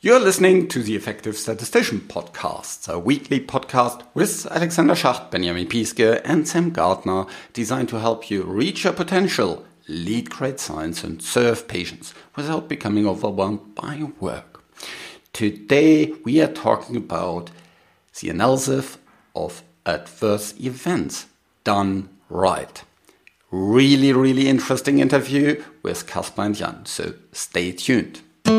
You're listening to the Effective Statistician Podcast, a weekly podcast with Alexander Schacht, Benjamin Piske, and Sam Gardner, designed to help you reach your potential, lead great science, and serve patients without becoming overwhelmed by work. Today, we are talking about the analysis of adverse events done right. Really interesting interview with Caspar and Jan, so stay tuned.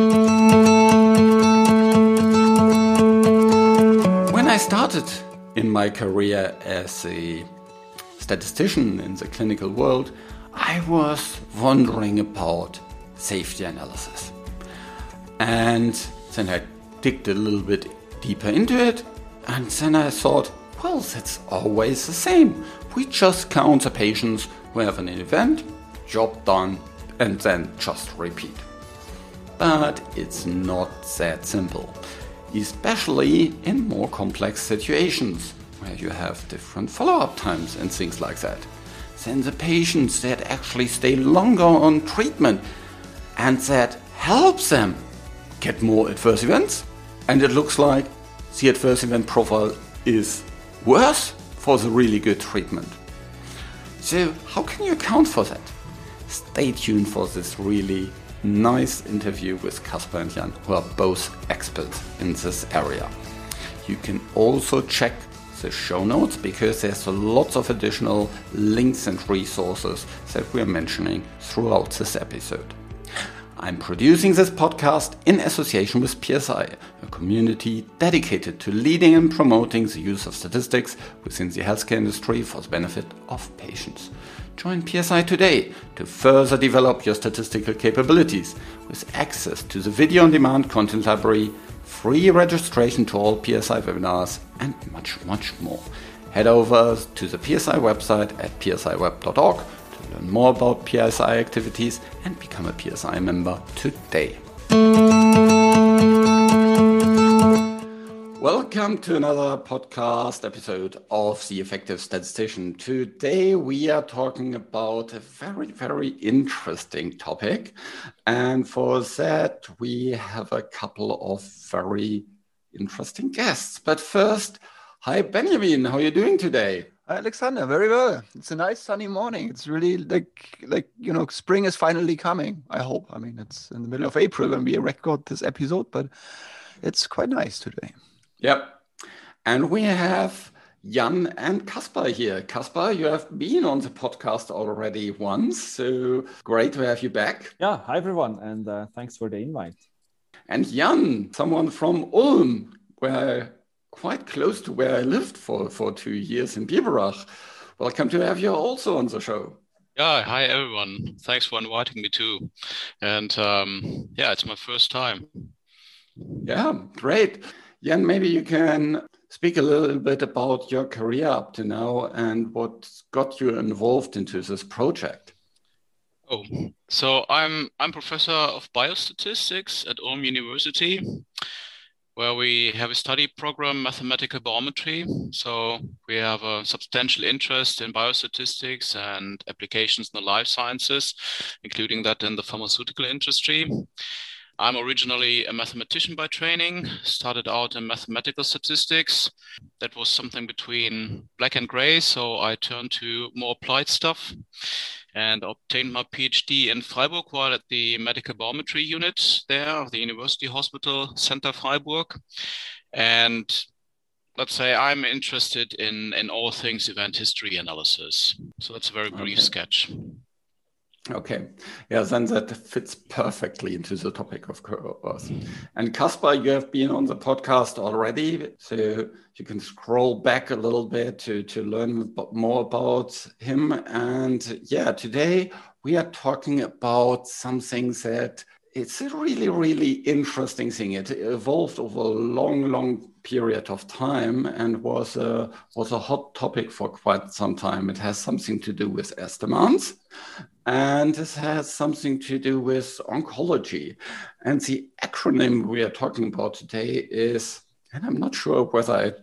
When I started in my career as a statistician in the clinical world, I was wondering about safety analysis. And then I digged a little bit deeper into it, and then I thought, well, that's always the same. We just count the patients who have an event, job done, and then just repeat. But it's not that simple, especially in more complex situations where you have different follow-up times and things like that. Then the patients that actually stay longer on treatment and that helps them get more adverse events, and it looks like the adverse event profile is worse for the really good treatment. So how can you account for that? Stay tuned for this really nice interview with Caspar and Jan, who are both experts in this area. You can also check the show notes because there's lots of additional links and resources that we are mentioning throughout this episode. I'm producing this podcast in association with PSI, a community dedicated to leading and promoting the use of statistics within the healthcare industry for the benefit of patients. Join PSI today to further develop your statistical capabilities with access to the video-on-demand content library, free registration to all PSI webinars, and much more. Head over to the PSI website at psiweb.org to learn more about PSI activities and become a PSI member today. Welcome to another podcast episode of The Effective Statistician. Today we are talking about a very interesting topic, and for that we have a couple of very interesting guests. But first, hi Benjamin, how are you doing today? Hi Alexander, very well. It's a nice sunny morning. It's really like spring is finally coming, I hope. I mean, it's in the middle of April when we record this episode, but it's quite nice today. Yep. And we have Jan and Caspar here. Caspar, you have been on the podcast already once, so great to have you back. Yeah, hi everyone, and thanks for the invite. And Jan, someone from Ulm, quite close to where I lived for 2 years in Biberach. Welcome to have you also on the show. Yeah, hi everyone. Thanks for inviting me too. And it's my first time. Yeah, great. Jan, maybe you can speak a little bit about your career up to now and what got you involved into this project. Oh, so I'm professor of biostatistics at Ulm University, where we have a study program, mathematical biometry. So we have a substantial interest in biostatistics and applications in the life sciences, including that in the pharmaceutical industry. I'm originally a mathematician by training, started out in mathematical statistics. That was something between black and gray, so I turned to more applied stuff and obtained my PhD in Freiburg while at the medical biometry unit there of the University Hospital Center Freiburg. And let's say I'm interested in all things event history analysis. So that's a very brief sketch. Okay. Yeah, then that fits perfectly into the topic of course. And Caspar, you have been on the podcast already, so you can scroll back a little bit to learn more about him. And yeah, today we are talking about something that it's a really interesting thing. It evolved over a long period of time and was a hot topic for quite some time. It has something to do with estimates, and this has something to do with oncology. And the acronym we are talking about today is, and I'm not sure whether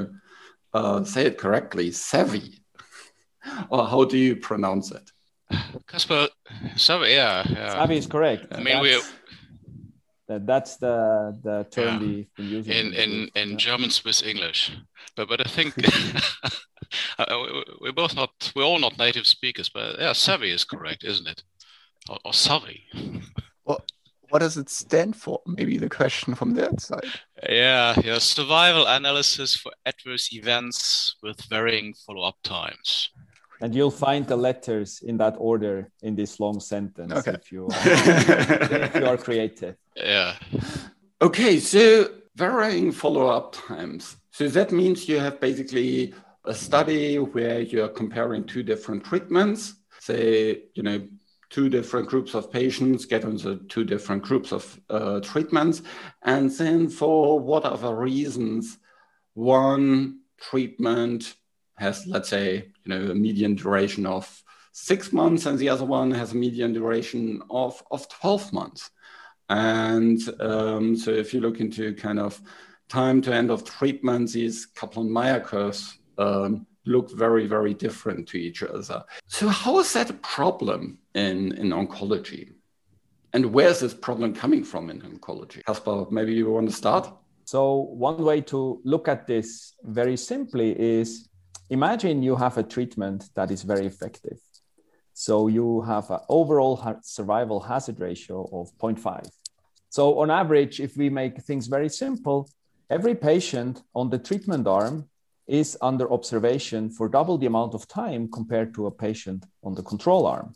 I say it correctly, SAVI. Or how do you pronounce it? Caspar, SAVI, yeah. SAVI is correct. I mean, That's the term we've been using in German Swiss English, but I think we're all not native speakers, but yeah, savvy is correct, isn't it? Or savvy. Well, what does it stand for? Maybe the question from that side. Yeah, survival analysis for adverse events with varying follow-up times. And you'll find the letters in that order in this long sentence if you are creative. Yeah. Okay, so varying follow-up times. So that means you have basically a study where you're comparing two different treatments. Say, two different groups of patients get into two different groups of treatments. And then for whatever reasons, one treatment has, let's say, a median duration of 6 months, and the other one has a median duration of 12 months. And so if you look into kind of time to end of treatment, these Kaplan-Meier curves look very, very different to each other. So how is that a problem in oncology? And where is this problem coming from in oncology? Caspar, maybe you want to start? So one way to look at this very simply is, imagine you have a treatment that is very effective. So you have an overall survival hazard ratio of 0.5. So on average, if we make things very simple, every patient on the treatment arm is under observation for double the amount of time compared to a patient on the control arm.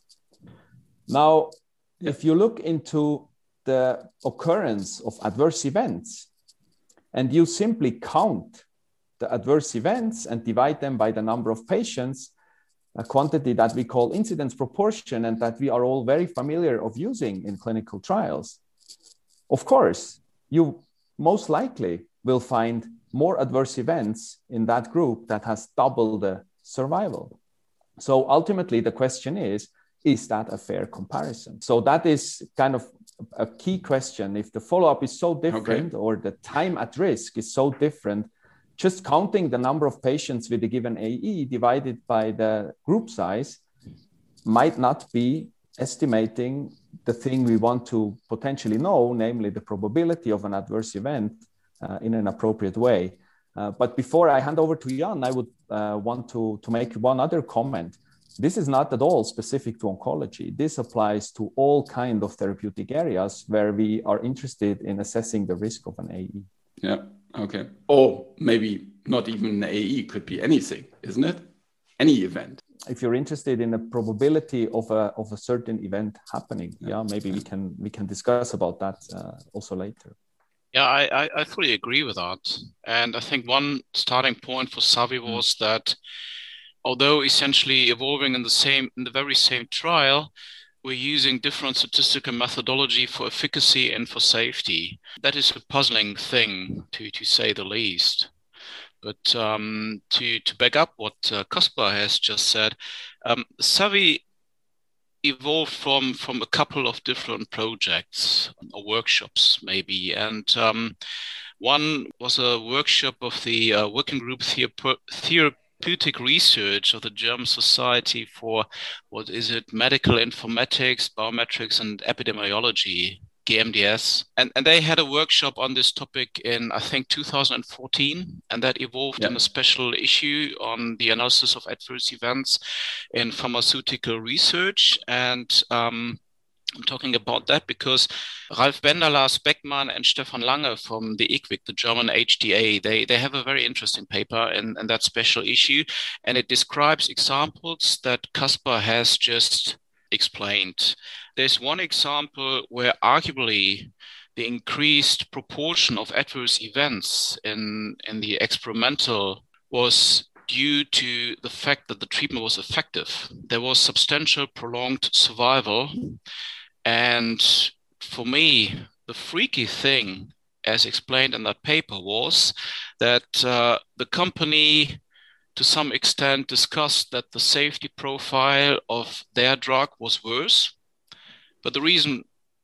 Now, if you look into the occurrence of adverse events and you simply count the adverse events and divide them by the number of patients, a quantity that we call incidence proportion and that we are all very familiar of using in clinical trials, of course, you most likely will find more adverse events in that group that has double the survival. So ultimately, the question is that a fair comparison? So that is kind of a key question. If the follow-up is so different or the time at risk is so different, just counting the number of patients with a given AE divided by the group size might not be estimating the thing we want to potentially know, namely the probability of an adverse event in an appropriate way. But before I hand over to Jan, I would want to make one other comment. This is not at all specific to oncology. This applies to all kinds of therapeutic areas where we are interested in assessing the risk of an AE. Yeah, okay. Or maybe not even an AE, could be anything, isn't it? Any event. If you're interested in the probability of a certain event happening, maybe we can discuss about that also later. Yeah, I fully agree with that. And I think one starting point for Savi was that although essentially evolving in the very same trial, we're using different statistical methodology for efficacy and for safety. That is a puzzling thing, to say the least. But to back up what Caspar has just said, Savi evolved from a couple of different projects or workshops, maybe. And one was a workshop of the working group Therapeutic Research of the German Society for, Medical Informatics, Biometrics and Epidemiology, GMDS. And they had a workshop on this topic in, I think, 2014, and that evolved in a special issue on the analysis of adverse events in pharmaceutical research. And I'm talking about that because Ralf Bender, Lars Beckmann, and Stefan Lange from the IQWiC, the German HTA, they have a very interesting paper in that special issue, and it describes examples that Caspar has just explained. There's one example where arguably the increased proportion of adverse events in the experimental was due to the fact that the treatment was effective. There was substantial prolonged survival. And for me, the freaky thing, as explained in that paper, was that the company, to some extent, discussed that the safety profile of their drug was worse. But the reason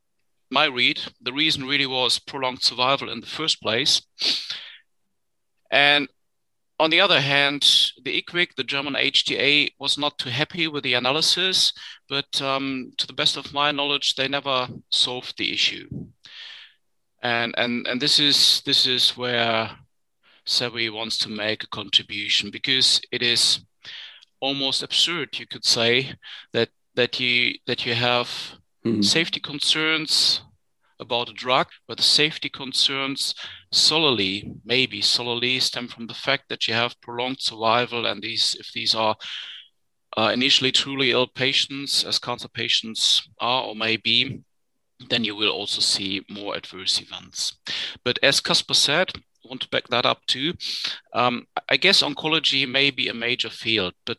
really was prolonged survival in the first place. And on the other hand, the IQWiC, the German HTA, was not too happy with the analysis, but to the best of my knowledge, they never solved the issue. And this is where Sevi wants to make a contribution, because it is almost absurd, you could say, that you have safety concerns about a drug, but the safety concerns maybe solely stem from the fact that you have prolonged survival, and if these are initially truly ill patients, as cancer patients are or may be, then you will also see more adverse events. But as Kasper said, I want to back that up too. I guess oncology may be a major field, but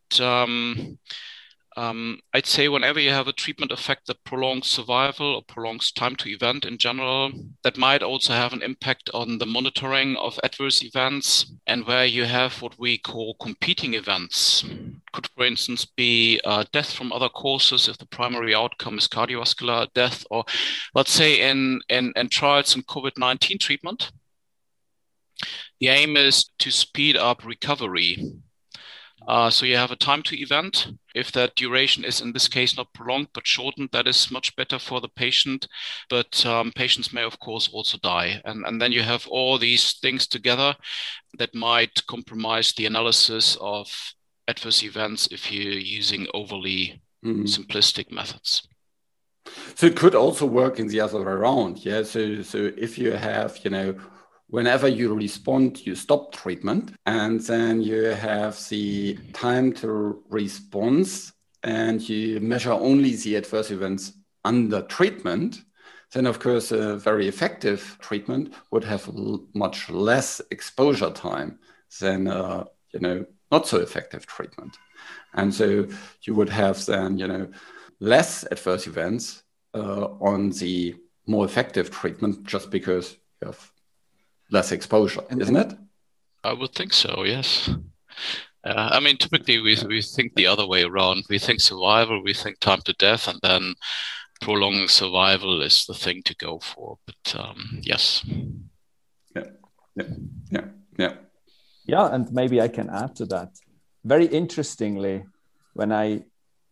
I'd say whenever you have a treatment effect that prolongs survival or prolongs time to event in general, that might also have an impact on the monitoring of adverse events, and where you have what we call competing events. Could, for instance, be death from other causes if the primary outcome is cardiovascular death, or let's say in trials in COVID-19 treatment, the aim is to speed up recovery. So you have a time to event. If that duration is, in this case, not prolonged but shortened, that is much better for the patient. But patients may, of course, also die. And then you have all these things together that might compromise the analysis of adverse events if you're using overly simplistic methods. So it could also work in the other way around. Yeah. So if you have, whenever you respond, you stop treatment, and then you have the time to response, and you measure only the adverse events under treatment, then of course a very effective treatment would have much less exposure time than not so effective treatment. And so you would have then less adverse events on the more effective treatment, just because you have less exposure, isn't it? I would think so, yes. Typically we think the other way around. We think survival, we think time to death, and then prolonging survival is the thing to go for. But yes. Yeah, and maybe I can add to that. Very interestingly, when I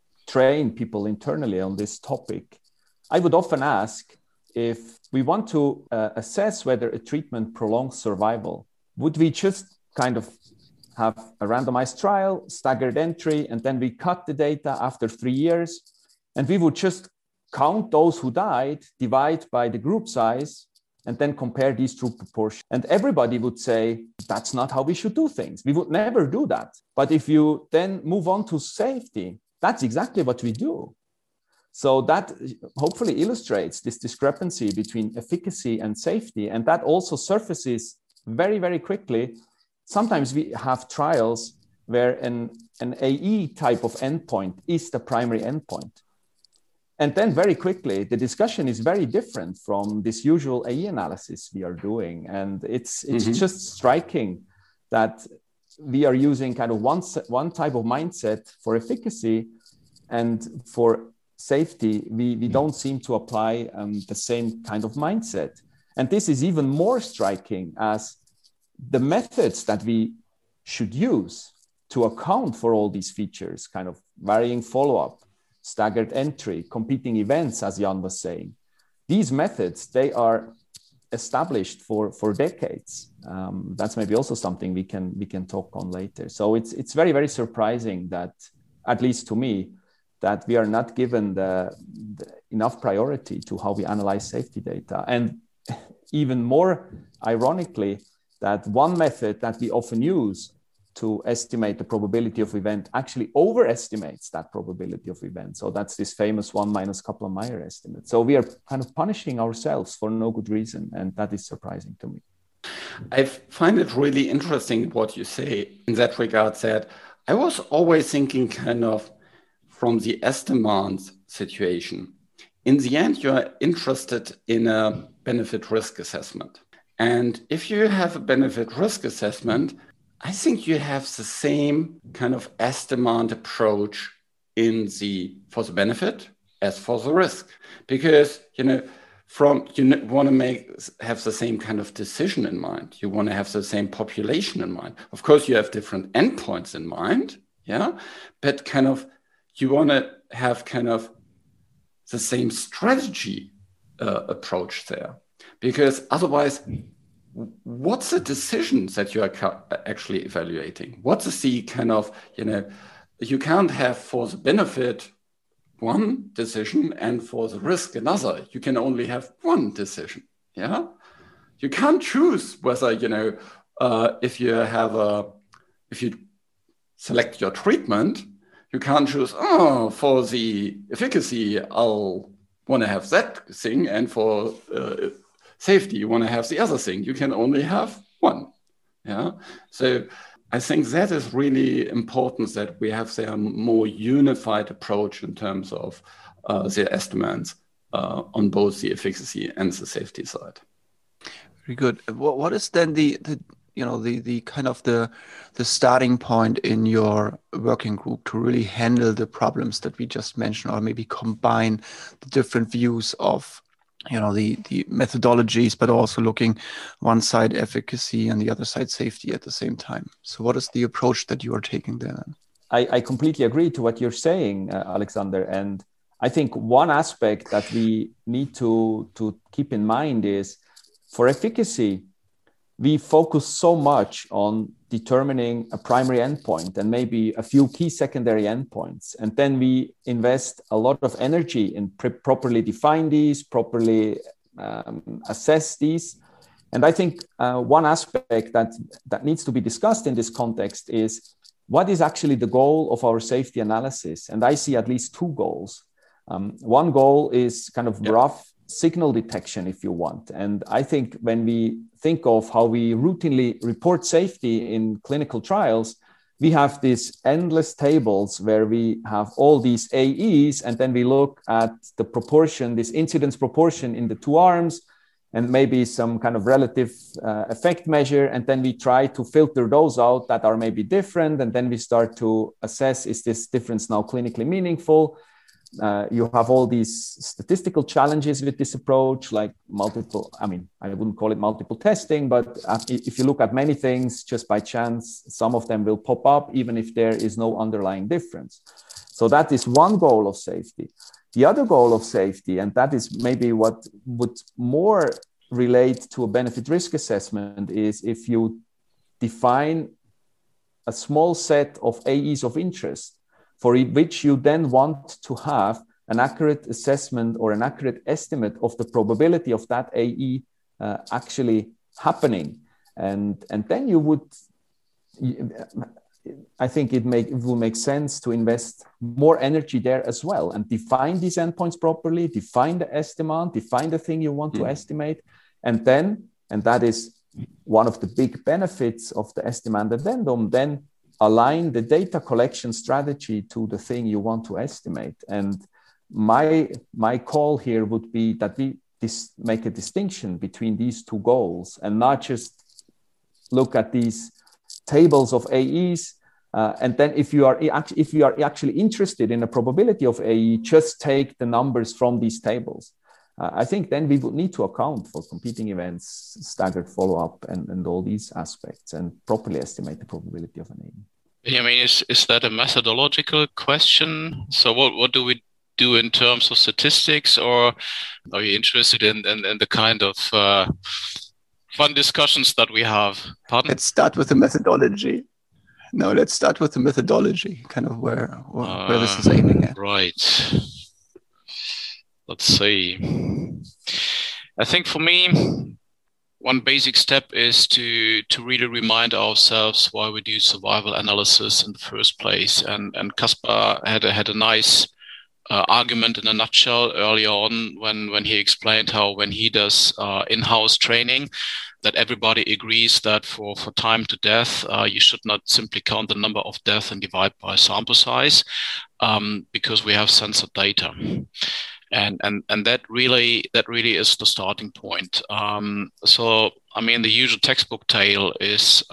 train people internally on this topic, I would often ask, if we want to assess whether a treatment prolongs survival, would we just kind of have a randomized trial, staggered entry, and then we cut the data after 3 years, and we would just count those who died, divide by the group size, and then compare these two proportions? And everybody would say, that's not how we should do things. We would never do that. But if you then move on to safety, that's exactly what we do. So that hopefully illustrates this discrepancy between efficacy and safety. And that also surfaces very, very quickly. Sometimes we have trials where an AE type of endpoint is the primary endpoint. And then very quickly, the discussion is very different from this usual AE analysis we are doing. And it's just striking that we are using kind of one type of mindset for efficacy, and for safety, we don't seem to apply the same kind of mindset. And this is even more striking, as the methods that we should use to account for all these features, kind of varying follow-up, staggered entry, competing events, as Jan was saying, these methods, they are established for decades. That's maybe also something we can talk on later. So it's very, very surprising that, at least to me, that we are not given the enough priority to how we analyze safety data. And even more ironically, that one method that we often use to estimate the probability of event actually overestimates that probability of event. So that's this famous 1 minus Kaplan-Meier estimate. So we are kind of punishing ourselves for no good reason. And that is surprising to me. I find it really interesting what you say in that regard, that I was always thinking kind of from the estimand situation. In the end, you are interested in a benefit risk assessment. And if you have a benefit risk assessment, I think you have the same kind of estimand approach for the benefit as for the risk, because you want to have the same kind of decision in mind. You want to have the same population in mind. Of course, you have different endpoints in mind, but kind of you want to have kind of the same strategy approach there. because otherwise, what's the decisions that you are actually evaluating? What is the kind of, you can't have for the benefit one decision and for the risk another. You can only have one decision. Yeah, you can't choose whether if you select your treatment, you can't choose for the efficacy I'll want to have that thing, and for safety you want to have the other thing. You can only have one. Yeah, so I think that is really important, that we have a more unified approach in terms of the estimates on both the efficacy and the safety side. Very good. What is then the kind of the starting point in your working group to really handle the problems that we just mentioned, or maybe combine the different views of the methodologies, but also looking one side efficacy and the other side safety at the same time? So what is the approach that you are taking there? I completely agree to what you're saying, Alexander. And I think one aspect that we need to keep in mind is, for efficacy, we focus so much on determining a primary endpoint and maybe a few key secondary endpoints. And then we invest a lot of energy in properly define these, properly assess these. And I think one aspect that needs to be discussed in this context is, what is actually the goal of our safety analysis? And I see at least two goals. One goal is kind of rough signal detection, if you want. And I think when we think of how we routinely report safety in clinical trials, we have these endless tables where we have all these AEs, and then we look at the proportion, this incidence proportion in the two arms, and maybe some kind of relative effect measure. And then we try to filter those out that are maybe different. And then we start to assess, is this difference now clinically meaningful? You have all these statistical challenges with this approach, like I wouldn't call it multiple testing, but if you look at many things, just by chance, some of them will pop up, even if there is no underlying difference. So that is one goal of safety. The other goal of safety, and that is maybe what would more relate to a benefit risk assessment, is if you define a small set of AEs of interest, for which you then want to have an accurate assessment or an accurate estimate of the probability of that AE actually happening. And then you would, I think it will make sense to invest more energy there as well, and define these endpoints properly, define the estimate, define the thing you want to estimate. And that is one of the big benefits of the estimand addendum, then align the data collection strategy to the thing you want to estimate. And my call here would be that we make a distinction between these two goals, and not just look at these tables of AEs. And then if you are actually interested in a probability of AE, just take the numbers from these tables. I think then we would need to account for competing events, staggered follow-up, and all these aspects, and properly estimate the probability of an AE. I mean, is that a methodological question? So what do we do in terms of statistics, or are you interested in the kind of fun discussions that we have? Pardon? Let's start with the methodology. No, let's start with the methodology, kind of where this is aiming at. Right. Let's see. I think for me, one basic step is to really remind ourselves why we do survival analysis in the first place. And Caspar had a nice argument in a nutshell early on when he explained how, when he does in-house training, that everybody agrees that for time to death, you should not simply count the number of deaths and divide by sample size, because we have censored data. And that really is the starting point. So, I mean, the usual textbook tale is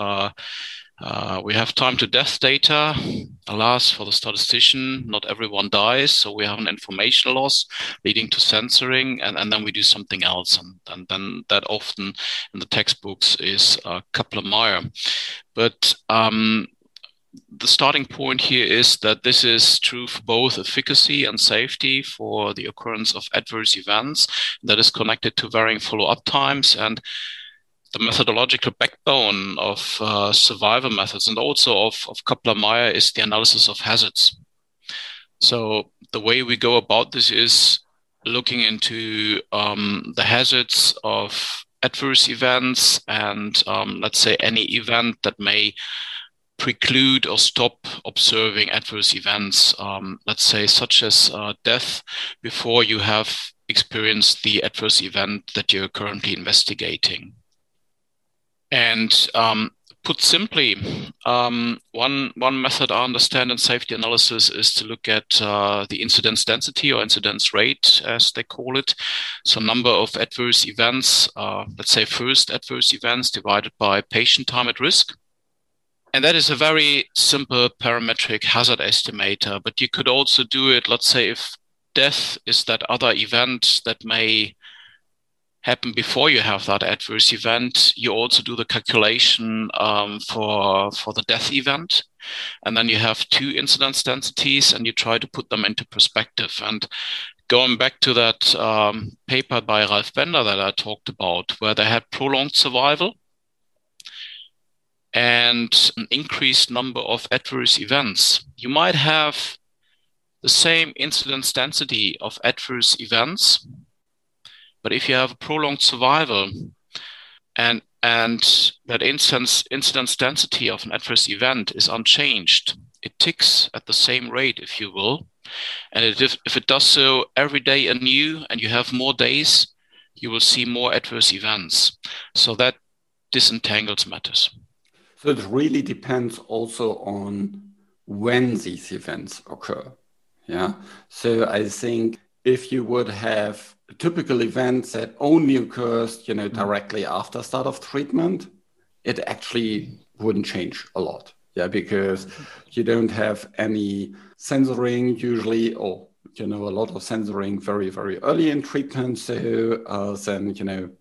we have time to death data. Alas, for the statistician, not everyone dies. So we have an information loss leading to censoring, and then we do something else. And then that often in the textbooks is Kaplan-Meier. But the starting point here is that this is true for both efficacy and safety for the occurrence of adverse events that is connected to varying follow-up times. And the methodological backbone of survival methods and also of Kaplan-Meier is the analysis of hazards. So the way we go about this is looking into the hazards of adverse events and let's say any event that may preclude or stop observing adverse events, let's say such as death before you have experienced the adverse event that you're currently investigating. And put simply, one method I understand in safety analysis is to look at the incidence density or incidence rate, as they call it. So number of adverse events, let's say first adverse events divided by patient time at risk. And that is a very simple parametric hazard estimator, but you could also do it, let's say if death is that other event that may happen before you have that adverse event, you also do the calculation for the death event. And then you have two incidence densities and you try to put them into perspective. And going back to that paper by Ralph Bender that I talked about, where they had prolonged survival and an increased number of adverse events, you might have the same incidence density of adverse events, but if you have a prolonged survival and that incidence density of an adverse event is unchanged, it ticks at the same rate, if you will, and if it does so every day anew and you have more days, you will see more adverse events. So that disentangles matters. So it really depends also on when these events occur. Yeah. So I think if you would have a typical event that only occurs, directly after start of treatment, it actually wouldn't change a lot. Yeah, because you don't have any censoring usually, or a lot of censoring very, very early in treatment. So then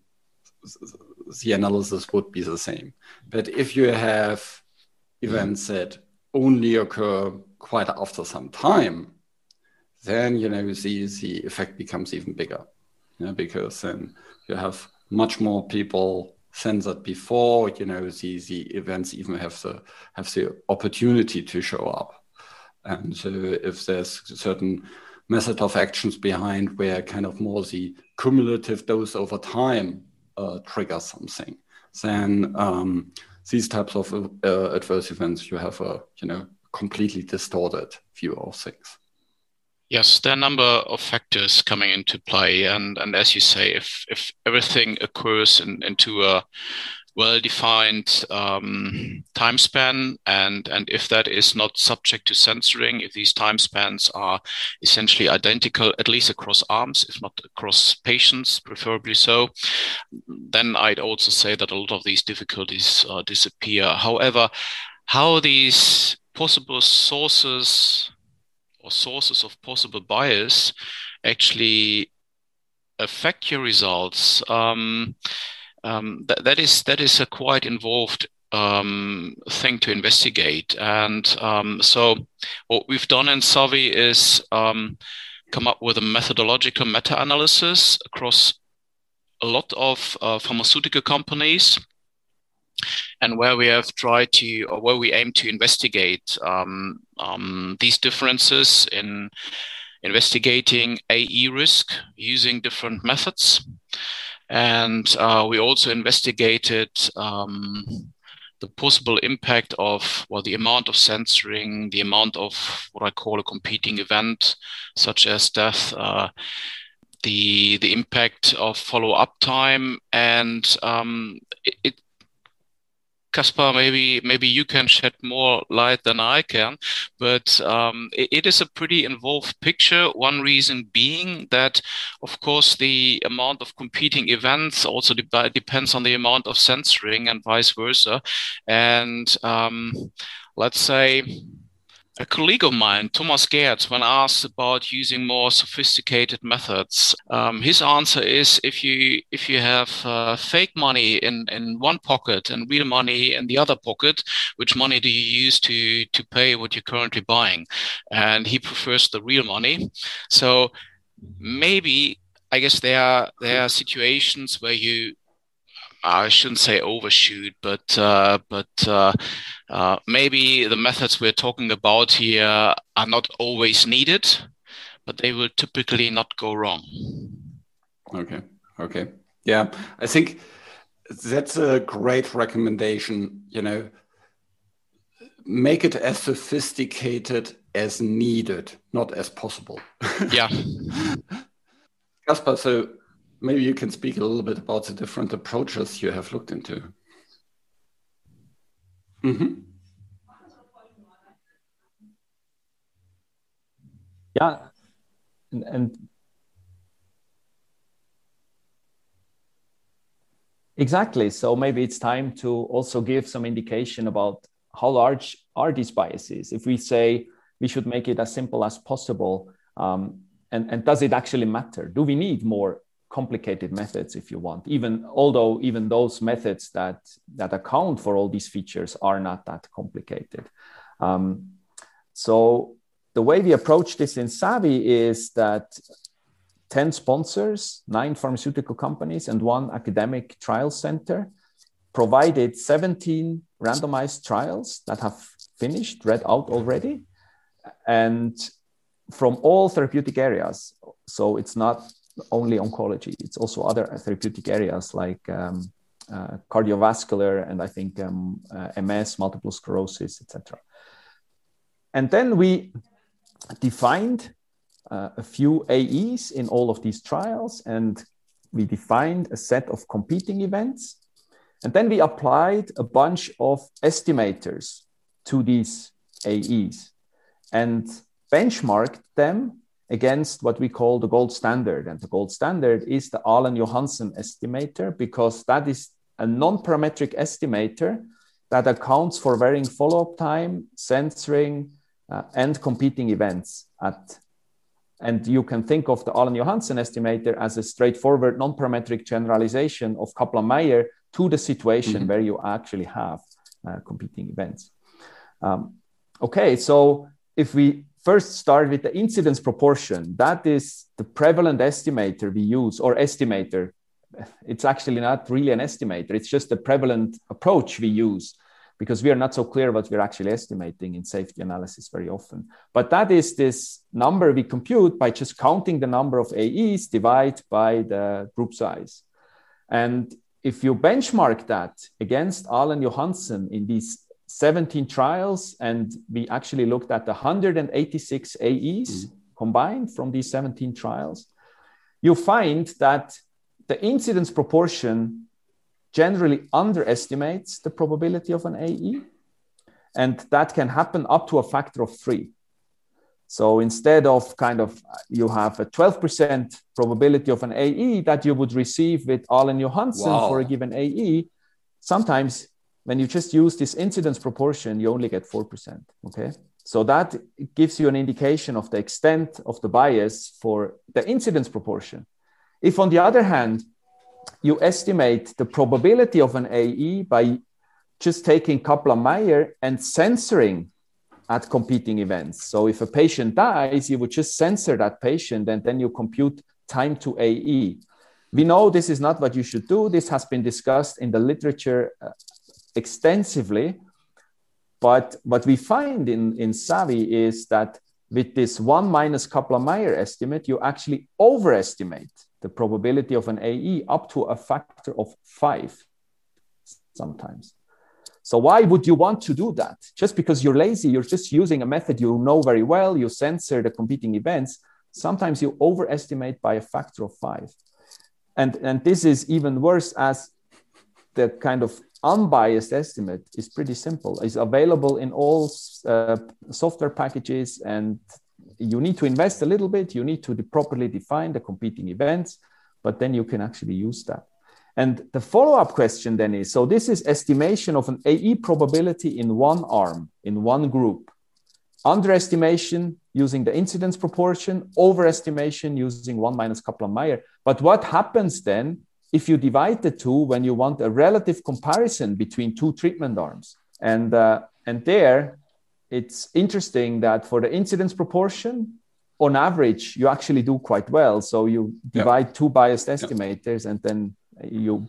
the analysis would be the same. But if you have events that only occur quite after some time, then the effect becomes even bigger. Yeah, because then you have much more people censored before the events even have the opportunity to show up. And so if there's a certain method of actions behind where kind of more the cumulative dose over time triggers something, then these types of adverse events, you have a completely distorted view of things. Yes, there are a number of factors coming into play, and as you say, if everything occurs into a well-defined time span, and if that is not subject to censoring, if these time spans are essentially identical, at least across arms, if not across patients, preferably so, then I'd also say that a lot of these difficulties disappear. However, how these possible sources of possible bias actually affect your results, that is a quite involved thing to investigate. And so what we've done in Savi is come up with a methodological meta-analysis across a lot of pharmaceutical companies, and where we have tried to, or where we aim to investigate these differences in investigating AE risk using different methods. And we also investigated the possible impact of, the amount of censoring, the amount of what I call a competing event, such as death, the impact of follow-up time, and Kaspar, maybe you can shed more light than I can, but it is a pretty involved picture. One reason being that, of course, the amount of competing events also depends on the amount of censoring and vice versa. And let's say A colleague of mine, Thomas Gertz, when asked about using more sophisticated methods, his answer is if you have fake money in one pocket and real money in the other pocket, which money do you use to pay what you're currently buying? And he prefers the real money. So maybe I guess there are situations where I shouldn't say overshoot, but maybe the methods we're talking about here are not always needed, but they will typically not go wrong. Okay. Yeah, I think that's a great recommendation. Make it as sophisticated as needed, not as possible. Yeah. Caspar, so maybe you can speak a little bit about the different approaches you have looked into. Mm-hmm. Yeah, and exactly. So maybe it's time to also give some indication about how large are these biases. If we say we should make it as simple as possible, and does it actually matter? Do we need more complicated methods if you want, although those methods that account for all these features are not that complicated? So the way we approach this in Savi is that 10 sponsors, 9 pharmaceutical companies, and 1 academic trial center provided 17 randomized trials that have read out already, and from all therapeutic areas. So it's not only oncology, it's also other therapeutic areas like cardiovascular and I think MS, multiple sclerosis, etc. And then we defined a few AEs in all of these trials, and we defined a set of competing events. And then we applied a bunch of estimators to these AEs and benchmarked them against what we call the gold standard. And the gold standard is the Allen-Johansen estimator, because that is a non-parametric estimator that accounts for varying follow-up time, censoring, and competing events. And you can think of the Allen-Johansen estimator as a straightforward non-parametric generalization of Kaplan-Meier to the situation where you actually have competing events. Okay, so if we first start with the incidence proportion, that is the prevalent estimator we use, or estimator. It's actually not really an estimator, it's just the prevalent approach we use, because we are not so clear what we're actually estimating in safety analysis very often. But that is this number we compute by just counting the number of AEs divided by the group size. And if you benchmark that against Allen-Johansen in these 17 trials, and we actually looked at 186 AEs combined from these 17 trials, you find that the incidence proportion generally underestimates the probability of an AE, and that can happen up to a factor of 3. So instead of you have a 12% probability of an AE that you would receive with Allen-Johansen for a given AE, sometimes when you just use this incidence proportion, you only get 4%, okay? So that gives you an indication of the extent of the bias for the incidence proportion. If on the other hand, you estimate the probability of an AE by just taking Kaplan-Meier and censoring at competing events. So if a patient dies, you would just censor that patient and then you compute time to AE. We know this is not what you should do. This has been discussed in the literature extensively. But what we find in Savi is that with this 1 minus Kaplan-Meier estimate, you actually overestimate the probability of an AE up to a factor of 5 sometimes. So why would you want to do that? Just because you're lazy, you're just using a method you know very well, you censor the competing events. Sometimes you overestimate by a factor of 5. And this is even worse, as the kind of unbiased estimate is pretty simple. It's available in all software packages, and you need to invest a little bit. You need to properly define the competing events, but then you can actually use that. And the follow-up question then is, so this is estimation of an AE probability in one arm, in one group. underestimation using the incidence proportion, overestimation using 1 minus Kaplan-Meier. But what happens then if you divide the two when you want a relative comparison between two treatment arms? And there, it's interesting that for the incidence proportion, on average, you actually do quite well. So you divide two biased estimators, and then you,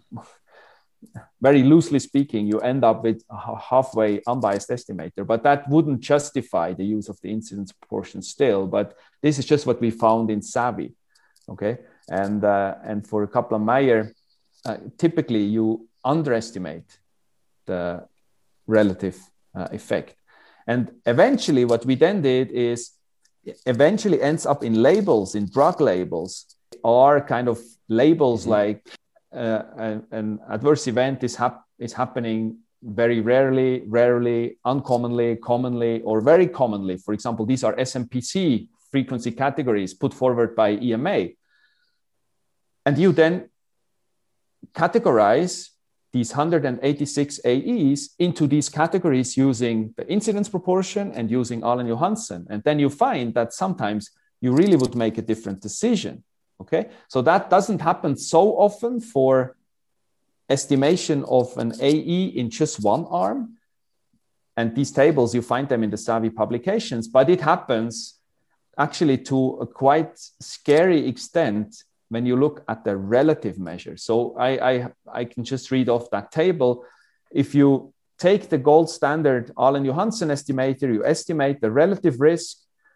very loosely speaking, you end up with a halfway unbiased estimator. But that wouldn't justify the use of the incidence proportion still. But this is just what we found in SAVI. Okay, and for Kaplan-Meier, typically you underestimate the relative effect. And eventually, what we then did is eventually ends up in labels, in drug labels, are kind of labels like an adverse event is happening very rarely, uncommonly, commonly, or very commonly. For example, these are SMPC frequency categories put forward by EMA. And you then categorize these 186 AEs into these categories using the incidence proportion and using Allen-Johansen. And then you find that sometimes you really would make a different decision. Okay, so that doesn't happen so often for estimation of an AE in just one arm. And these tables, you find them in the SAVI publications, but it happens actually to a quite scary extent when you look at the relative measure. So I can just read off that table. If you take the gold standard Allen-Johansen estimator, you estimate the relative risk,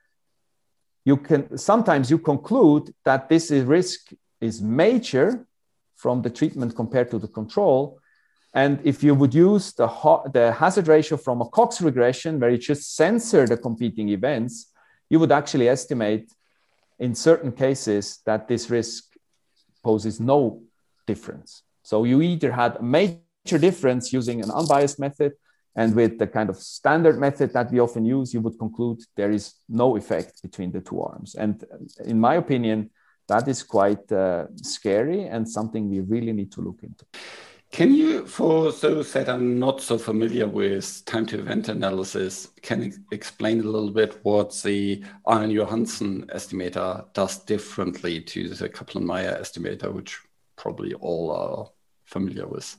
sometimes you conclude that this risk is major from the treatment compared to the control. And if you would use the hazard ratio from a Cox regression, where you just censor the competing events, you would actually estimate in certain cases that this risk poses no difference. So you either had a major difference using an unbiased method, and with the kind of standard method that we often use, you would conclude there is no effect between the two arms. And in my opinion, that is quite scary and something we really need to look into. Can you, for those that are not so familiar with time to event analysis, can you explain a little bit what the Allen-Johansen estimator does differently to the Kaplan-Meier estimator, which probably all are familiar with?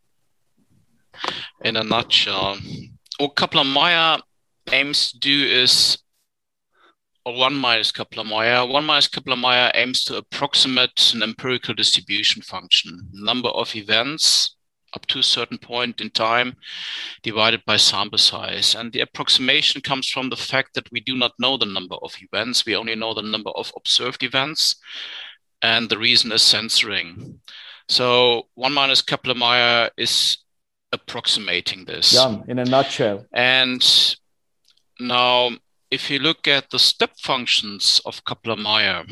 In a nutshell, what Kaplan-Meier aims to do is, or 1 minus Kaplan-Meier aims to approximate an empirical distribution function, number of events up to a certain point in time divided by sample size. And the approximation comes from the fact that we do not know the number of events. We only know the number of observed events. And the reason is censoring. So 1 minus Kaplan-Meier is approximating this. Yeah, in a nutshell. And now, if you look at the step functions of Kaplan-Meier,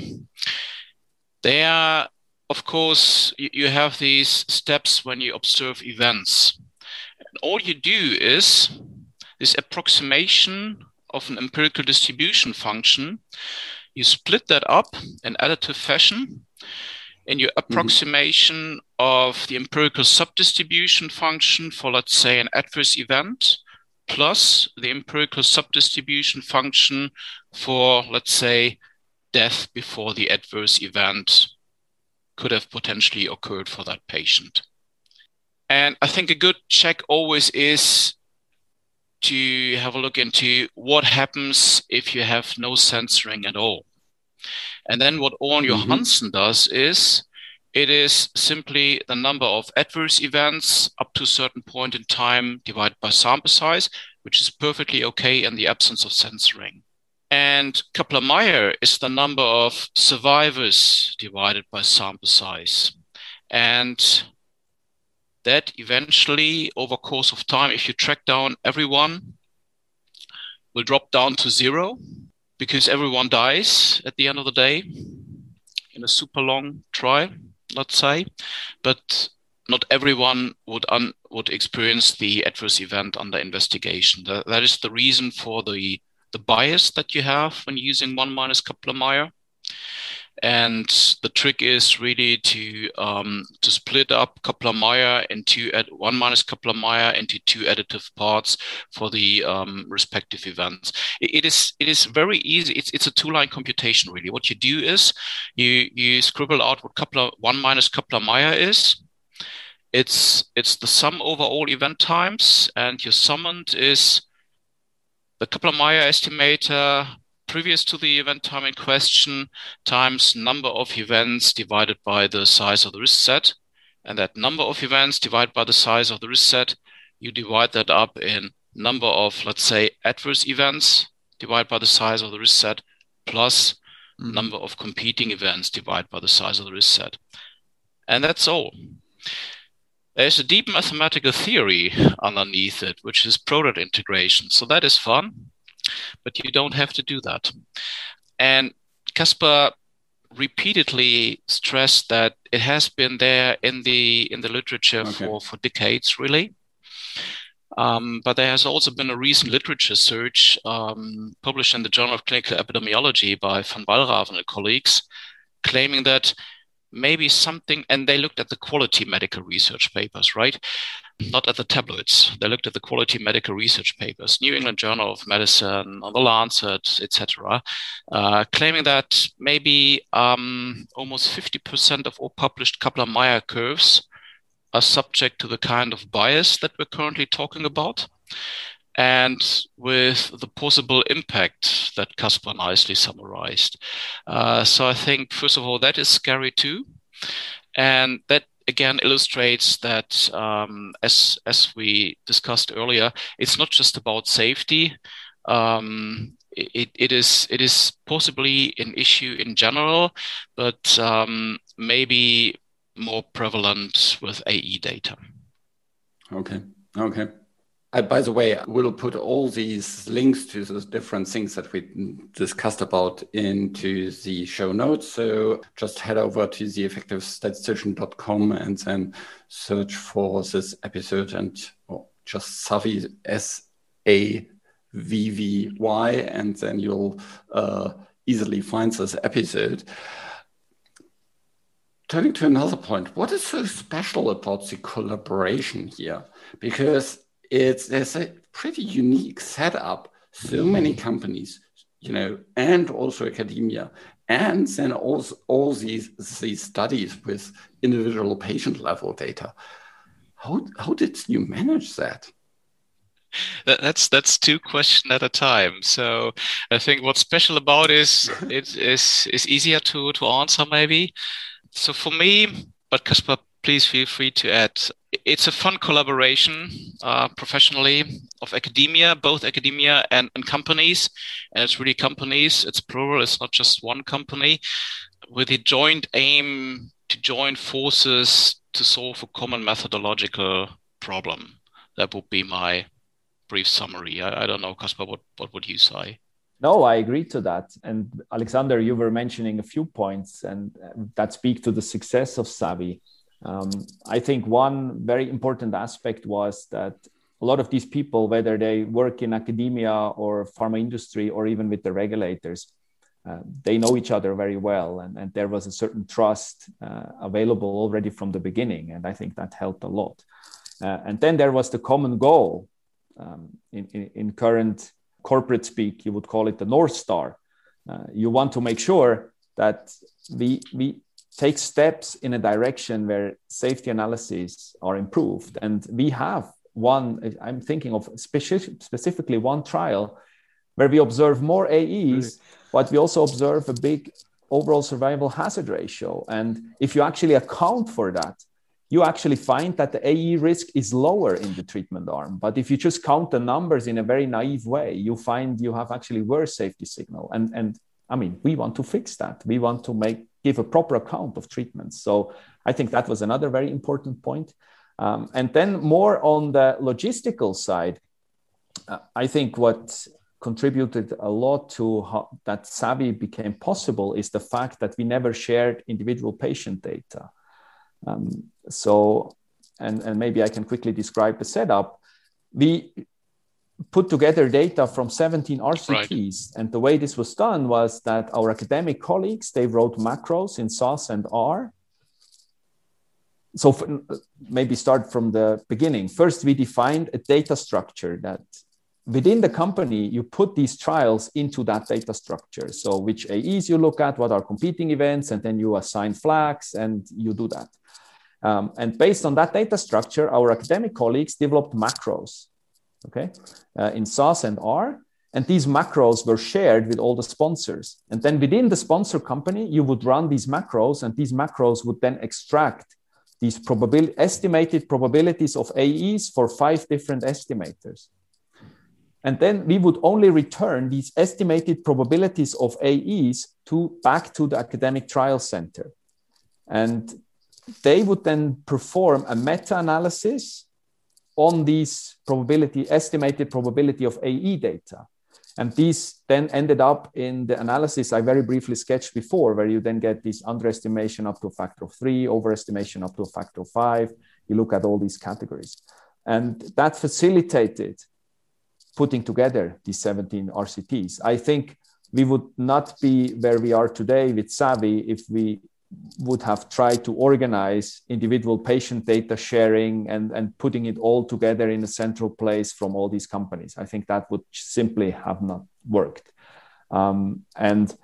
they are, of course, you have these steps when you observe events. And all you do is this approximation of an empirical distribution function. You split that up in additive fashion in your approximation of the empirical subdistribution function for, let's say, an adverse event, plus the empirical subdistribution function for, let's say, death before the adverse event could have potentially occurred for that patient. And I think a good check always is to have a look into what happens if you have no censoring at all. And then what Allen-Johansen does is, it is simply the number of adverse events up to a certain point in time divided by sample size, which is perfectly okay in the absence of censoring. And Kaplan-Meier is the number of survivors divided by sample size. And that eventually, over course of time, if you track down everyone, will drop down to 0, because everyone dies at the end of the day in a super long trial, let's say, but not everyone would experience the adverse event under investigation. That is the reason for the bias that you have when using 1 minus Kaplan-Meier. And the trick is really to split up Kaplan-Meier into one minus Kaplan-Meier into two additive parts for the respective events. It is very easy. It's a two-line computation really. What you do is you scribble out what one minus Kaplan-Meier is. It's the sum over all event times, and your summand is the Kaplan-Meier estimator previous to the event time in question times number of events divided by the size of the risk set. And that number of events divided by the size of the risk set, you divide that up in number of, let's say, adverse events divided by the size of the risk set plus number of competing events divided by the size of the risk set. And that's all. There's a deep mathematical theory underneath it, which is product integration. So that is fun, but you don't have to do that. And Caspar repeatedly stressed that it has been there in the literature for decades, really. But there has also been a recent literature search published in the Journal of Clinical Epidemiology by Van Wallraven and colleagues, claiming that maybe something, and they looked at the quality medical research papers, right? Not at the tabloids. They looked at the quality medical research papers, New England Journal of Medicine, The Lancet, etc., claiming that maybe almost 50% of all published Kaplan-Meier curves are subject to the kind of bias that we're currently talking about, and with the possible impact that Caspar nicely summarized. So I think, first of all, that is scary too. And that, again, illustrates that, as we discussed earlier, it's not just about safety. It is possibly an issue in general, but maybe more prevalent with AE data. Okay. By the way, we'll put all these links to the different things that we discussed about into the show notes. So just head over to theeffectivestatistician.com and then search for this episode and just Savvy, SAVVY, and then you'll easily find this episode. Turning to another point, what is so special about the collaboration here? Because there's a pretty unique setup. So many companies, and also academia, and then all these studies with individual patient level data. How did you manage that? That's two questions at a time. So I think what's special about it is easier to answer maybe. So for me, but Caspar, please feel free to add. It's a fun collaboration professionally of academia, both academia and companies. And it's really companies, it's plural, it's not just one company, with a joint aim to join forces to solve a common methodological problem. That would be my brief summary. I don't know, Caspar, what would you say? No, I agree to that. And Alexander, you were mentioning a few points and that speak to the success of Savvy. I think one very important aspect was that a lot of these people, whether they work in academia or pharma industry or even with the regulators, they know each other very well. And there was a certain trust available already from the beginning. And I think that helped a lot. And then there was the common goal. In current corporate speak, you would call it the North Star. You want to make sure that we take steps in a direction where safety analyses are improved. And we have one, I'm thinking of specifically one trial where we observe more AEs, but we also observe a big overall survival hazard ratio. And if you actually account for that, you actually find that the AE risk is lower in the treatment arm. But if you just count the numbers in a very naive way, you find you have actually worse safety signal. And I mean, we want to fix that. We want to give a proper account of treatments. So I think that was another very important point. And then more on the logistical side, I think what contributed a lot to how that Savvy became possible is the fact that we never shared individual patient data. So maybe I can quickly describe the setup. put together data from 17 RCTs. Right. And the way this was done was that our academic colleagues, they wrote macros in SAS and R. So maybe start from the beginning. First, we defined a data structure that within the company, you put these trials into that data structure. So which AEs you look at, what are competing events, and then you assign flags and you do that. And based on that data structure, our academic colleagues developed macros, okay, in SAS and R. And these macros were shared with all the sponsors. And then within the sponsor company, you would run these macros, and these macros would then extract these estimated probabilities of AEs for 5 different estimators. And then we would only return these estimated probabilities of AEs back to the academic trial center. And they would then perform a meta-analysis on these estimated probability of AE data. And these then ended up in the analysis I very briefly sketched before, where you then get this underestimation up to a factor of 3, overestimation up to a factor of 5. You look at all these categories. And that facilitated putting together these 17 RCTs. I think we would not be where we are today with Savvy if we would have tried to organize individual patient data sharing and putting it all together in a central place from all these companies. I think that would simply have not worked. And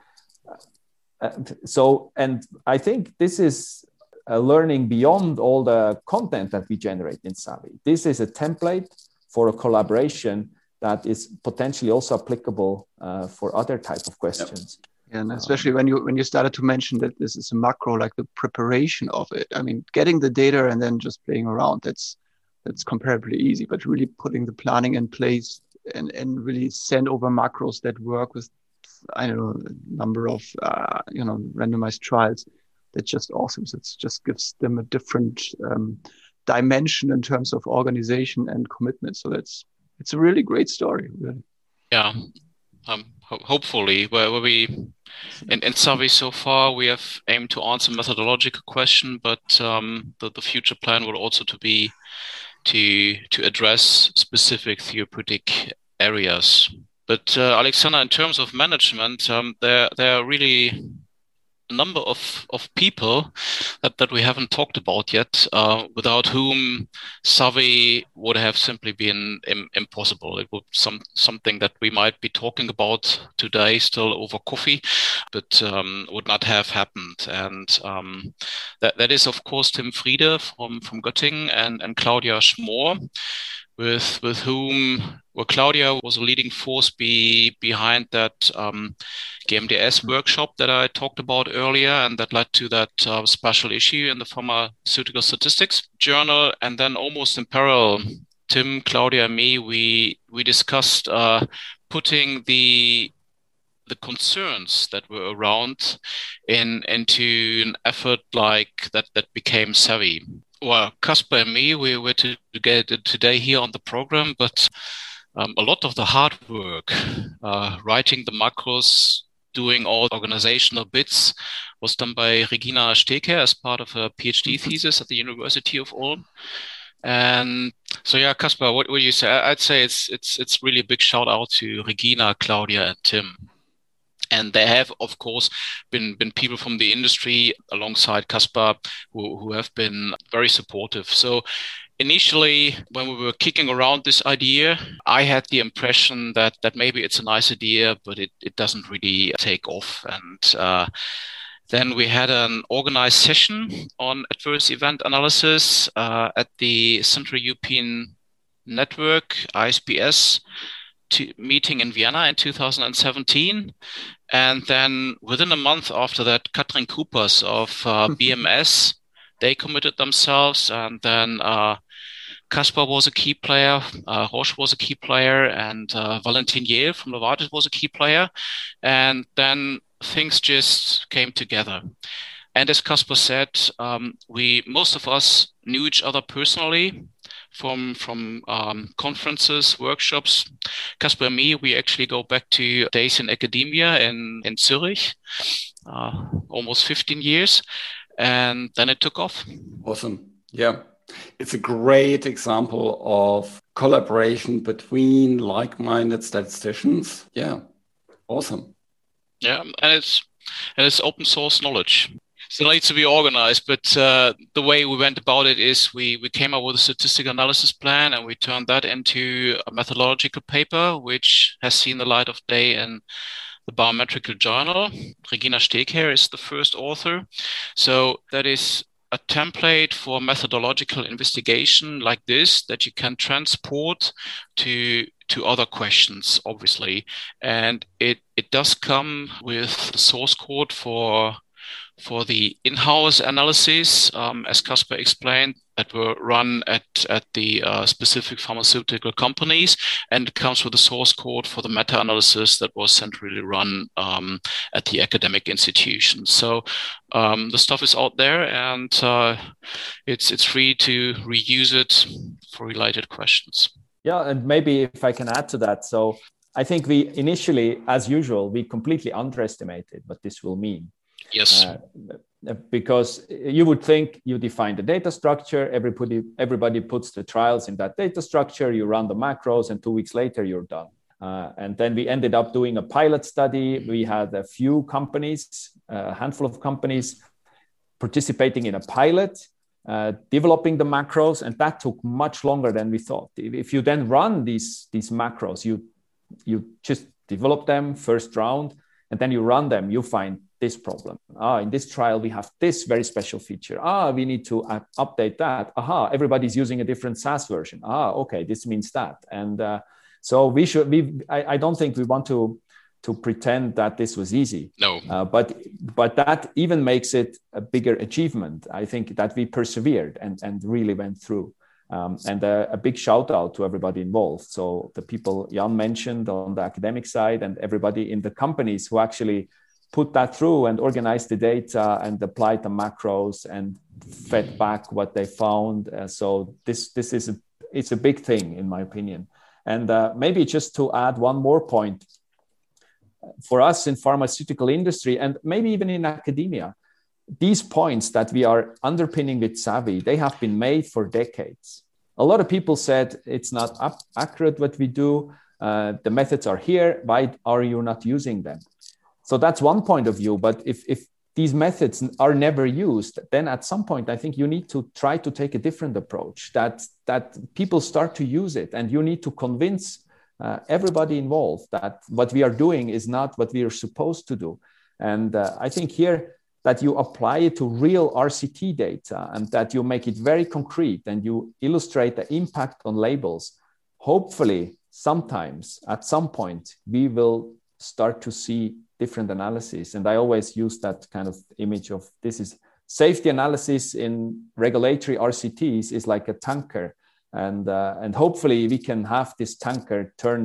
I think this is a learning beyond all the content that we generate in Savvy. This is a template for a collaboration that is potentially also applicable for other type of questions. Yep. And especially when you started to mention that this is a macro, like the preparation of it. I mean, getting the data and then just playing around, that's comparably easy, but really putting the planning in place and really send over macros that work with, I don't know, a number of, randomized trials. That's just awesome. So it just gives them a different dimension in terms of organization and commitment. So it's a really great story, really. Yeah. Hopefully, where we in Savvy so far, we have aimed to answer methodological question, but the future plan will also be to address specific therapeutic areas. But Alexander, in terms of management, there are really a number of people that we haven't talked about yet, without whom Savvy would have simply been impossible. It would something that we might be talking about today still over coffee, but would not have happened. And that is, of course, Tim Friede from Göttingen and Claudia Schmoor, with whom, Claudia was a leading force behind that GMDS workshop that I talked about earlier, and that led to that special issue in the Pharmaceutical Statistics Journal. And then almost in parallel, Tim, Claudia, and me, we discussed putting the concerns that were around into an effort like that became Savvy. Well, Caspar and me, we were together today here on the program, but a lot of the hard work, writing the macros, doing all organizational bits, was done by Regina Steke as part of her PhD thesis at the University of Ulm. And so, yeah, Caspar, what would you say? I'd say it's really a big shout out to Regina, Claudia, and Tim. And there have, of course, been people from the industry alongside Caspar who have been very supportive. So initially, when we were kicking around this idea, I had the impression that maybe it's a nice idea, but it doesn't really take off. And then we had an organized session on adverse event analysis at the Central European Network, ISPS, meeting in Vienna in 2017. And then within a month after that, Katrin Kupas of BMS, they committed themselves. And then Caspar was a key player, Roche was a key player, and Valentin Yale from Novartis was a key player. And then things just came together. And as Caspar said, most of us knew each other personally from conferences, workshops. Caspar and me, we actually go back to days in academia in Zurich, almost 15 years, and then it took off. Awesome. Yeah. It's a great example of collaboration between like-minded statisticians. Yeah, awesome. Yeah, and it's open source knowledge. Still needs to be organized, but the way we went about it is we came up with a statistical analysis plan, and we turned that into a methodological paper, which has seen the light of day in the Biometrical Journal. Regina Stegherr is the first author. So that is a template for methodological investigation like this that you can transport to other questions, obviously. And it does come with the source code for the in-house analysis, as Kasper explained, that were run at the specific pharmaceutical companies, and it comes with the source code for the meta-analysis that was centrally run at the academic institutions. So the stuff is out there, and it's free to reuse it for related questions. Yeah, and maybe if I can add to that. So I think we initially, as usual, we completely underestimated what this will mean. Yes. Because you would think you define the data structure, everybody puts the trials in that data structure, you run the macros, and 2 weeks later you're done. And then we ended up doing a pilot study. We had a few companies, a handful of companies participating in a pilot, developing the macros, and that took much longer than we thought. If you then run these macros, you just develop them first round, and then you run them, you find this problem. In this trial, we have this very special feature. We need to update that. Everybody's using a different SAS version. Okay, this means that. And so I don't think we want to pretend that this was easy. No. But that even makes it a bigger achievement. I think that we persevered and really went through. And a big shout out to everybody involved. So the people Jan mentioned on the academic side, and everybody in the companies who actually put that through and organized the data and applied the macros and fed back what they found. So this is it's a big thing, in my opinion. And maybe just to add one more point, for us in pharmaceutical industry and maybe even in academia, these points that we are underpinning with Savvy, they have been made for decades. A lot of people said it's not accurate what we do. The methods are here. Why are you not using them? So that's one point of view. But if these methods are never used, then at some point, I think you need to try to take a different approach, that people start to use it. And you need to convince everybody involved that what we are doing is not what we are supposed to do. And I think here that you apply it to real RCT data and that you make it very concrete and you illustrate the impact on labels. Hopefully, sometimes at some point, we will start to see different analysis. And I always use that kind of image of this is safety analysis in regulatory RCTs is like a tanker. And hopefully we can have this tanker turn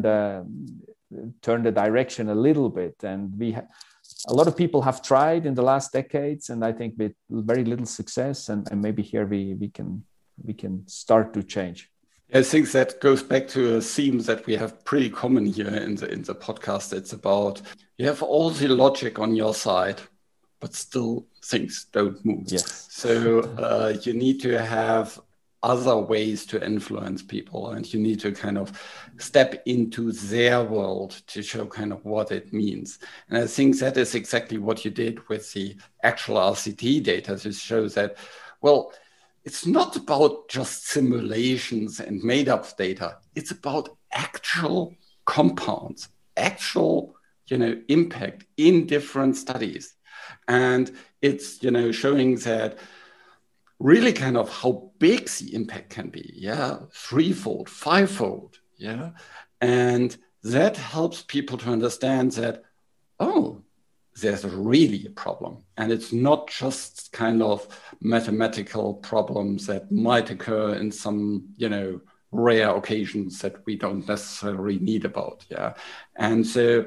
the direction a little bit. And a lot of people have tried in the last decades, and I think with very little success. And maybe here we can start to change. I think that goes back to a theme that we have pretty common here in the podcast. It's about you have all the logic on your side, but still things don't move. Yes. So you need to have other ways to influence people, and you need to kind of step into their world to show kind of what it means. And I think that is exactly what you did with the actual RCT data to show that, well, it's not about just simulations and made-up data. It's about actual compounds, actual, impact in different studies. And it's, showing that really kind of how big the impact can be. Yeah, 3-fold, 5-fold. Yeah. And that helps people to understand that, there's really a problem. And it's not just kind of mathematical problems that might occur in some, rare occasions that we don't necessarily need about. Yeah. And so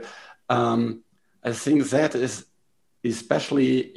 I think that is especially,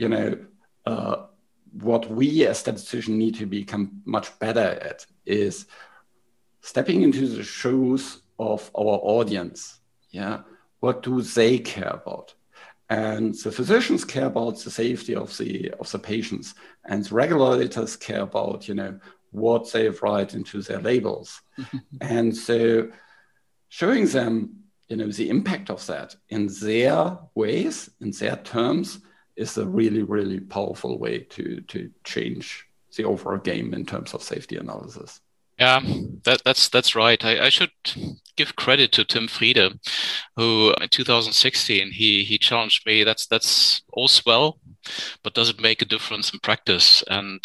what we as statisticians need to become much better at is stepping into the shoes of our audience. Yeah. What do they care about? And the physicians care about the safety of the patients, and the regulators care about, what they write into their labels. And so showing them, the impact of that in their ways, in their terms, is a really, really powerful way to change the overall game in terms of safety analysis. Yeah, that's right. I should give credit to Tim Friede, who in 2016 he challenged me. That's all swell, but does it make a difference in practice? And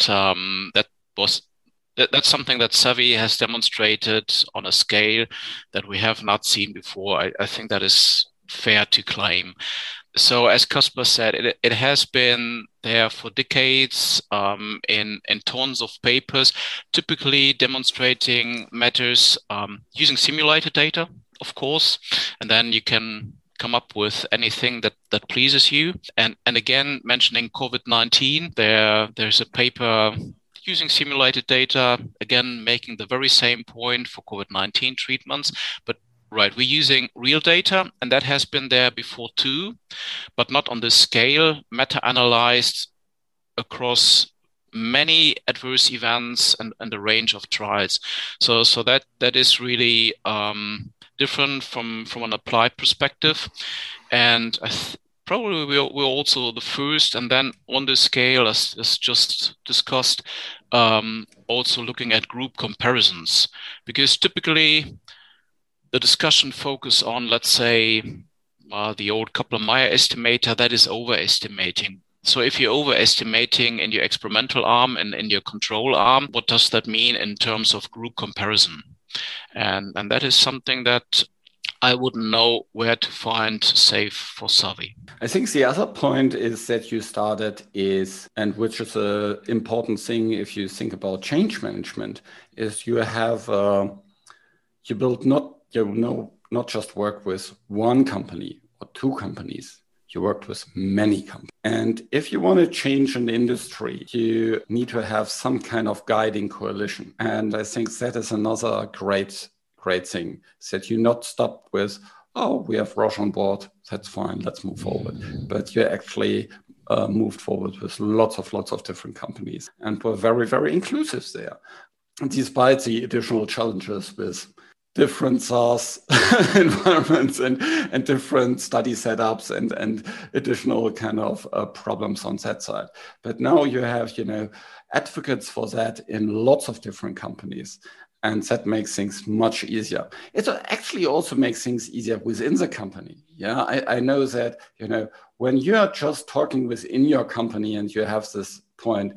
that's something that Savvy has demonstrated on a scale that we have not seen before. I think that is fair to claim. So as Caspar said, it has been there for decades in tons of papers, typically demonstrating matters using simulated data, of course, and then you can come up with anything that pleases you. And again, mentioning COVID-19, there's a paper using simulated data, again, making the very same point for COVID-19 treatments, but right, we're using real data, and that has been there before too, but not on this scale, meta-analyzed across many adverse events and a range of trials. So that is really different from an applied perspective. And probably we're also the first, and then on this scale, as just discussed, also looking at group comparisons, because typically the discussion focus on, let's say, the old Kaplan-Meier estimator, that is overestimating. So if you're overestimating in your experimental arm and in your control arm, what does that mean in terms of group comparison? And that is something that I wouldn't know where to find safe for Savvy. I think the other point is that you started is, and which is an important thing if you think about change management, is you have, you build not just work with one company or two companies, you worked with many companies. And if you want to change an industry, you need to have some kind of guiding coalition. And I think that is another great thing, that you not stop with, oh, we have Roche on board, that's fine, let's move forward. But you actually moved forward with lots of different companies and were very, very inclusive there. And despite the additional challenges with different SaaS environments and different study setups and additional kind of problems on that side. But now you have, advocates for that in lots of different companies. And that makes things much easier. It actually also makes things easier within the company. Yeah, I know that, when you're just talking within your company and you have this point,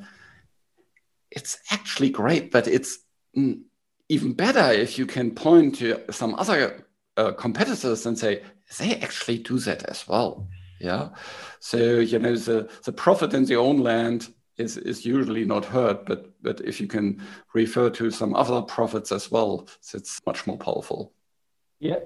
it's actually great, but it's even better if you can point to some other competitors and say, they actually do that as well. Yeah. So, the prophet in their own land is usually not heard, but if you can refer to some other prophets as well, it's much more powerful. Yeah.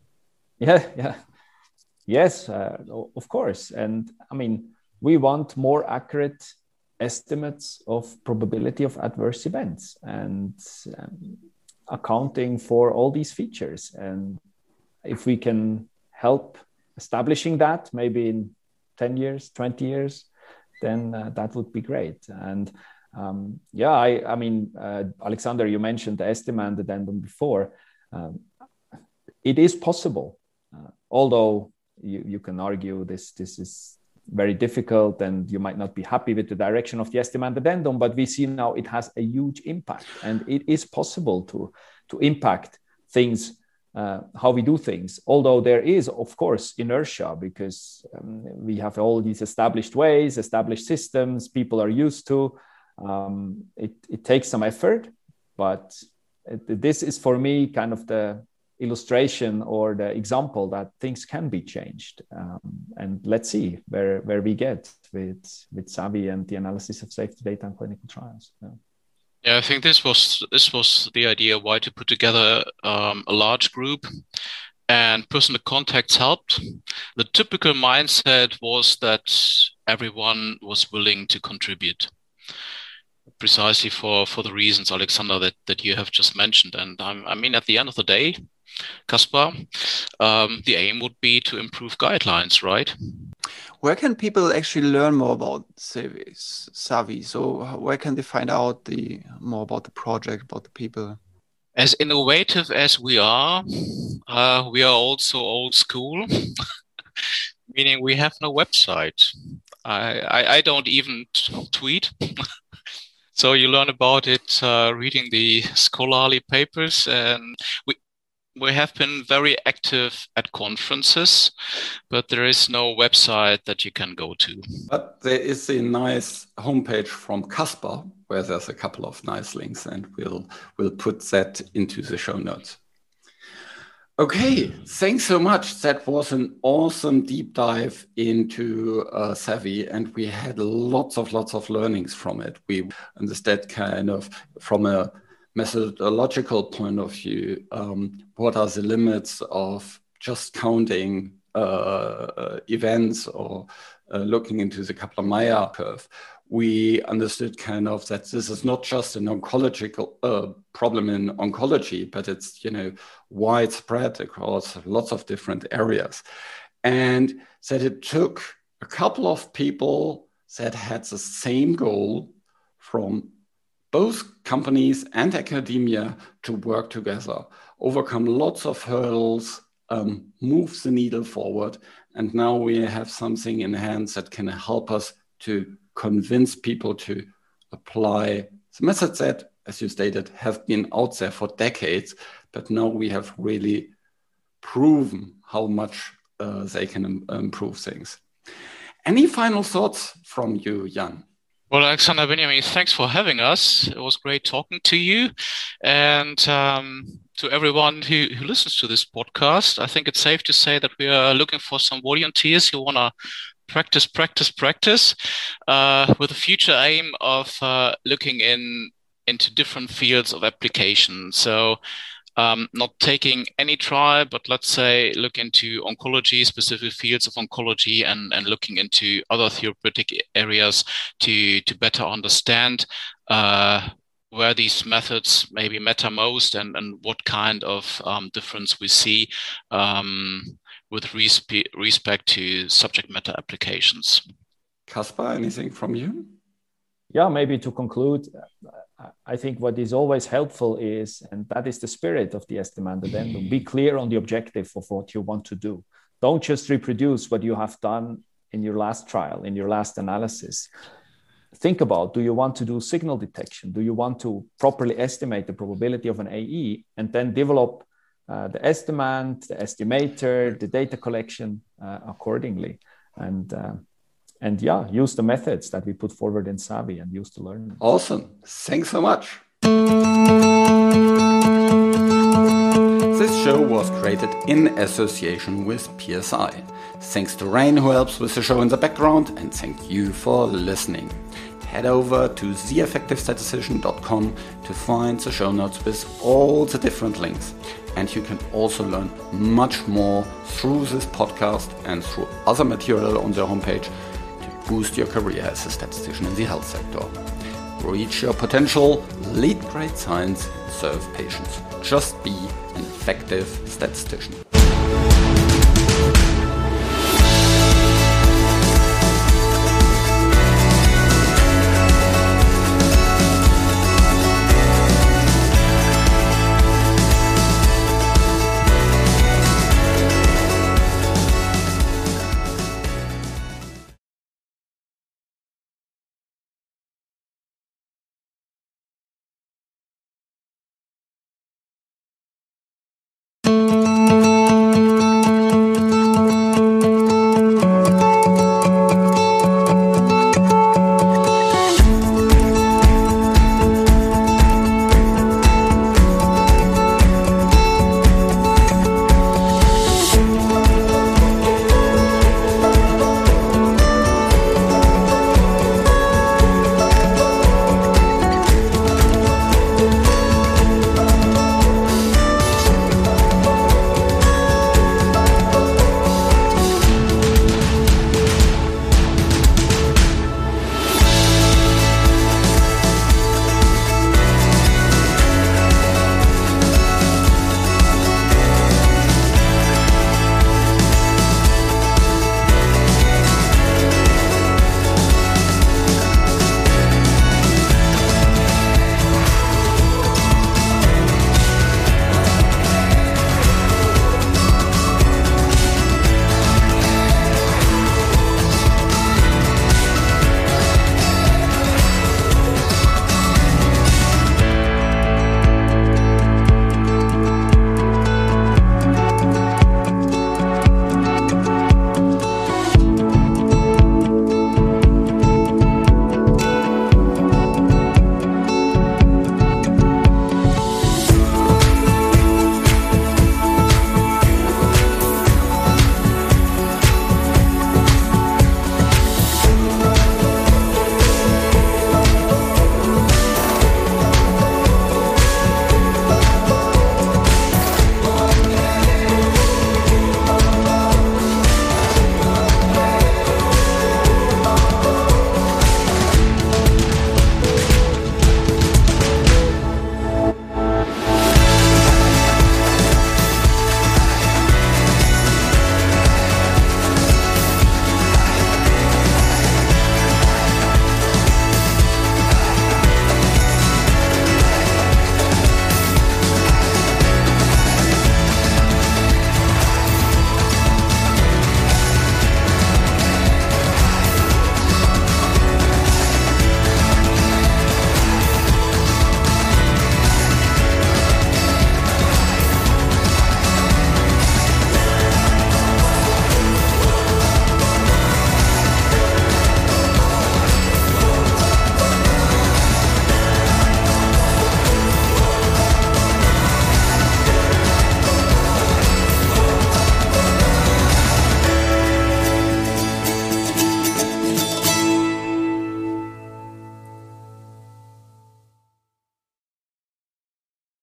Yes, of course. And I mean, we want more accurate estimates of probability of adverse events and accounting for all these features. And if we can help establishing that maybe in 10 years, 20 years, then that would be great. And I mean, Alexander, you mentioned the estimand addendum before. It is possible, although you can argue this is very difficult and you might not be happy with the direction of the estimand addendum, but we see now it has a huge impact, and it is possible to impact things, how we do things, although there is, of course, inertia, because we have all these established ways, established systems people are used to. It takes some effort, but this is for me kind of the illustration or the example that things can be changed. And let's see where we get with Savvy and the analysis of safety data in clinical trials. Yeah, I think this was the idea why to put together a large group, and personal contacts helped. The typical mindset was that everyone was willing to contribute, precisely for the reasons, Alexander, that you have just mentioned. And I mean, at the end of the day, Caspar, the aim would be to improve guidelines, right? where can people actually learn more about Savi? So where can they find out more about the project, about the people? As innovative as we are also old school, meaning we have no website. I don't even tweet. So you learn about it reading the scholarly papers, and we have been very active at conferences, but there is no website that you can go to. But there is a nice homepage from Caspar where there's a couple of nice links, and we'll put that into the show notes. Okay, thanks so much. That was an awesome deep dive into Savi, and we had lots of learnings from it. We understood kind of from a methodological point of view, what are the limits of just counting events or looking into the Kaplan-Meier curve. We understood kind of that this is not just an oncological problem in oncology, but it's, widespread across lots of different areas. And that it took a couple of people that had the same goal from both companies and academia to work together, overcome lots of hurdles, move the needle forward. And now we have something in hand that can help us to convince people to apply the methods that, as you stated, have been out there for decades, but now we have really proven how much they can improve things. Any final thoughts from you, Jan? Well, Alexander, Benjamin, thanks for having us. It was great talking to you. And to everyone who listens to this podcast, I think it's safe to say that we are looking for some volunteers who want to practice with a future aim of looking into different fields of application. So not taking any trial, but let's say look into oncology, specific fields of oncology, and looking into other therapeutic areas to better understand where these methods maybe matter most and what kind of difference we see with respect to subject matter applications. Caspar, anything from you? Yeah, maybe to conclude, I think what is always helpful is, and that is the spirit of the Estimand Addendum, be clear on the objective of what you want to do. Don't just reproduce what you have done in your last trial, in your last analysis. Think about, do you want to do signal detection? Do you want to properly estimate the probability of an AE and then develop the estimand, the estimator, the data collection accordingly? And yeah, use the methods that we put forward in Savi and use to learn. Awesome. Thanks so much. This show was created in association with PSI. Thanks to Rain, who helps with the show in the background, and thank you for listening. Head over to theeffectivestatistician.com to find the show notes with all the different links. And you can also learn much more through this podcast and through other material on their homepage to boost your career as a statistician in the health sector. Reach your potential, lead great science, serve patients. Just be an effective statistician.